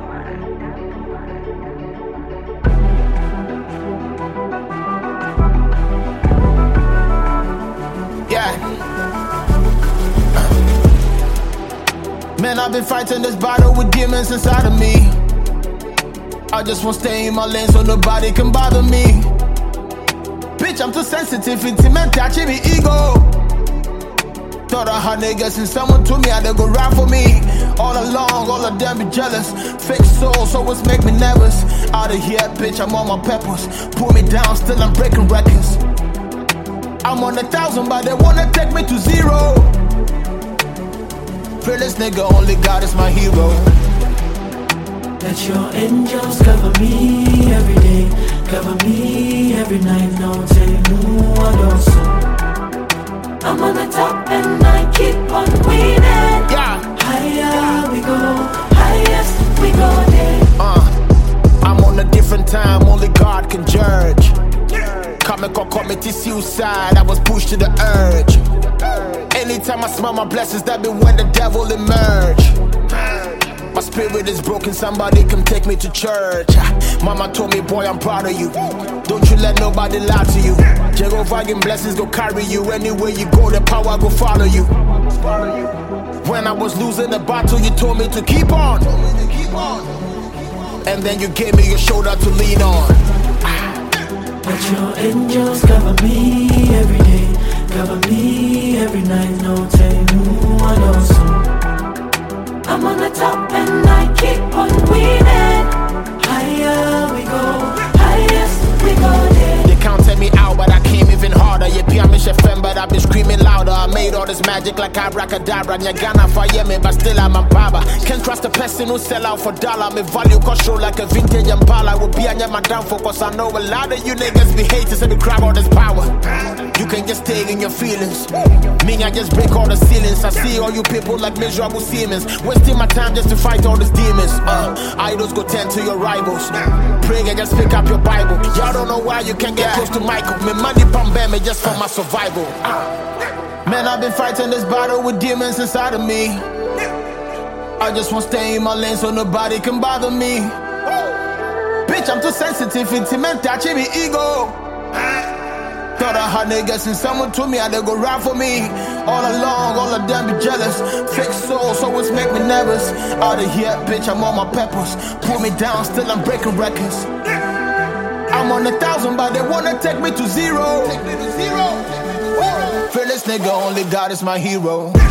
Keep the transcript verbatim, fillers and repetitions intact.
Man, I've been fighting this battle with demons inside of me. I just won't stay in my lane so nobody can bother me. Bitch, I'm too sensitive, it's meant touching me ego. Thought I had niggas and someone told me how they go ride for me. All along, all of them be jealous. Fake souls always make me nervous. Out of here, bitch, I'm on my peppers. Pull me down, still I'm breaking records. I'm on a thousand, but they wanna take me to zero. Fearless nigga, only God is my hero. Let your angels cover me every day, cover me every night. No telling who I don't see. I'm on the top and I keep on winning. Yeah. Higher we go, highest we go there. Uh, I'm on a different time, only God can judge. Come and commit suicide, I was pushed to the urge. Anytime I smell my blessings, that be when the devil emerge. My spirit is broken, somebody come take me to church. Mama told me, boy, I'm proud of you. Don't you let nobody lie to you. Jehovah blessings go carry you. Anywhere you go, the power go follow you. When I was losing the battle, you told me to keep on. And then you gave me your shoulder to lean on. Let your angels cover me every day, cover me every night. No telling who I don't see. I'm on the top and I keep on winning. Higher we go, highest we go there. They counted me out, but I came even harder. You be a mission fan, but I've been screaming louder. I made all this magic like abracadabra. Nyagana fire me, but still I'm a baba. Can't trust a person who sell out for dollar. Me value control like a vintage Impala. Will be a my downfall, cause I know a lot of you niggas be haters and me grab all this power. You can just stay in your feelings. Me, I just break all the ceilings. I see all you people like miserable Siemens, wasting my time just to fight all these demons. Uh, idols go tend to your rivals. Pray and just pick up your Bible. Y'all don't know why you can't get close to Michael. Me money pump me just for my survival. Uh, man, I've been fighting this battle with demons inside of me. I just won't stay in my lane so nobody can bother me. Bitch, I'm too sensitive, it's meant touching me ego. Thought I had niggas and someone told me how they go ride for me. All along, all of them be jealous. Fake souls always make me nervous. Out of here, bitch, I'm on my peppers. Pull me down, still I'm breaking records. I'm on a thousand, but they wanna take me to zero. Take me to zero. Fearless nigga, only God is my hero.